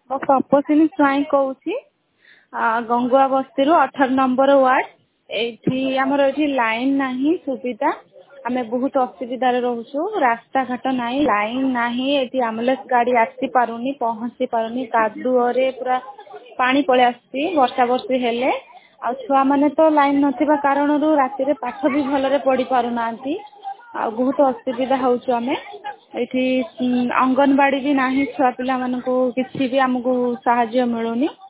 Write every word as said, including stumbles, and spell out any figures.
ମୁଁ ତପସ୍ୱିନୀ ସ୍ୱାଇଁ କହୁଛି ଗଙ୍ଗୁଆ ବସ୍ତିରୁ ଅଠର ନମ୍ବର ୱାର୍ଡ। ଏଇଠି ଆମର ଏଠି ଲାଇନ୍ ନାହିଁ ସୁବିଧା, ଆମେ ବହୁତ ଅସୁବିଧାରେ ରହୁଛୁ। ରାସ୍ତାଘାଟ ନାହିଁ, ଲାଇନ୍ ନାହିଁ, ଏଠି ଆମ୍ବୁଲାନ୍ସ ଗାଡ଼ି ଆସିପାରୁନି, ପହଞ୍ଚି ପାରୁନି, କାଦୁଅରେ ପୁରା ପାଣି ପଳେଇ ଆସୁଛି ବର୍ଷା ବର୍ଷି ହେଲେ। ଆଉ ଛୁଆମାନେ ତ ଲାଇନ୍ ନଥିବା କାରଣରୁ ରାତିରେ ପାଠ ବି ଭଲରେ ପଢ଼ି ପାରୁନାହାନ୍ତି। ଆଉ ବହୁତ ଅସୁବିଧା ହେଉଛୁ ଆମେ। ଏଠି ଅଙ୍ଗନବାଡ଼ି ବି ନାହିଁ, ଛୁଆ ପିଲାମାନଙ୍କୁ କିଛି ବି ଆମକୁ ସାହାଯ୍ୟ ମିଳୁନି।